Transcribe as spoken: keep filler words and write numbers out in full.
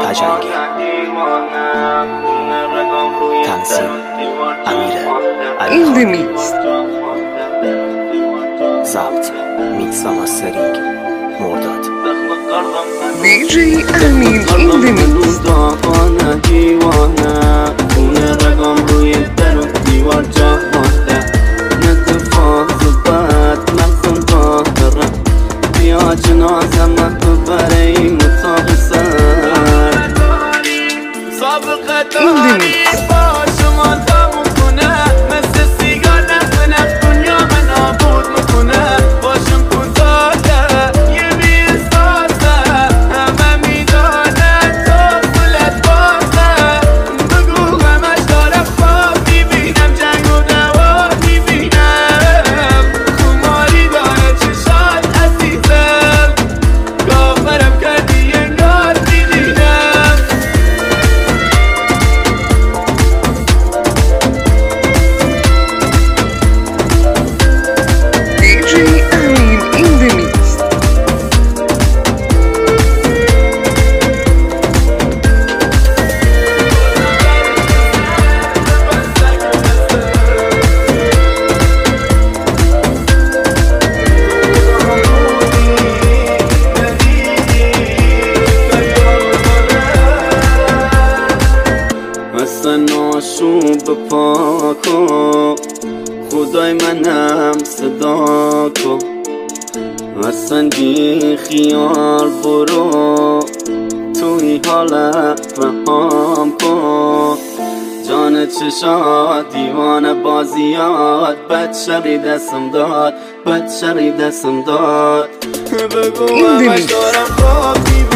خجنگی. تنظیم امیر این دمیکس ضبط میکس و مسترینگ مرداد دی جی امین این دمیکس خونه رگام روی در و دیوار جا مانده نتفاق زبط لبخون باهرم بیا جنازم ببره این مطاق سر سابقه داری با شما تموم کنه مثل سیگار نزنه دنیا من نابود میکنه باشم کنتاده یه بیستازه همه میدانه تو پولت بازه بگو همش دارم خواب میبینم جنگ و دوا میبینم خماری داره چشات عزیزم کافرم کردی انگار میبینم دی جی امین این دمیکس اصلا آشوب پاکو خدای منم صدا کن اصلا بی خیال برو توی حالت رهام کن جان چشات دیوانه بازیات بد شقی دستم داد بد شقی دستم داد بگو همش دارم خواب